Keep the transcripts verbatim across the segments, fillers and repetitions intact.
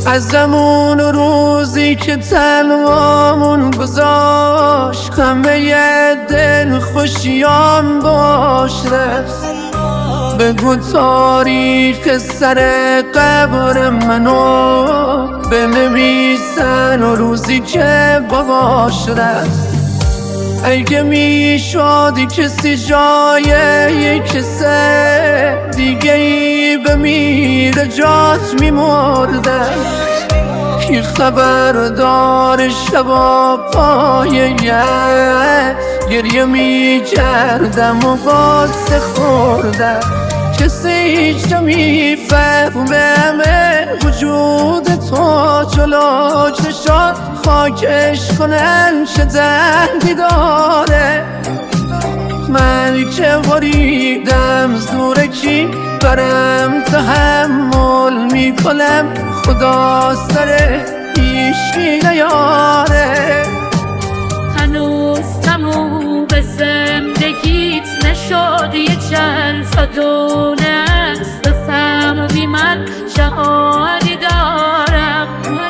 ازمون روزی که تنهامون گذاشت همه دل خوشیام باش رفت. بگو تاریخ سر قبر منو بنویسن و روزی که باباش رفت. اگه میشادی کسی جای یک کسه دیگه ای بمیره جات میمرده. کی خبردار شبا پای یه گریه میکردم و قصه خوردم. کسی هیچ نمیفهمه وجود تو جلوش نشان خاکش کنن چه دردی داره. من که بریدم زور کی برم تحمل میکنم خدا سر هیچی نیاره. هنوز تموم به زندگیت نشد یه چند فدونه است. بفهمی من شهادی دارم.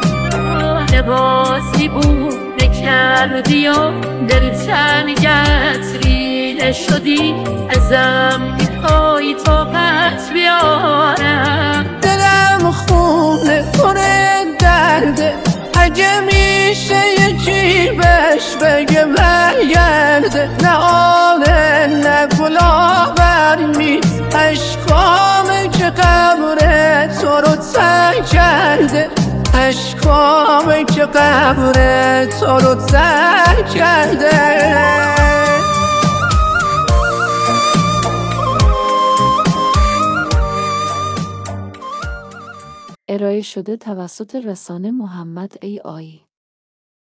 لباسی بود نکردی و دلتنگت ریله شدی ازم میخوای طاقت بیارم. دلم خونه کنه درده اگه میشه یکی بهش بگه برگرده. نه آله نه گلابر نیست عشقامه که قبر تو رو تنگ کرده. عشقامه که قبر تو رو تنگ کرده. ارائه شده توسط رسانه محمد ای آی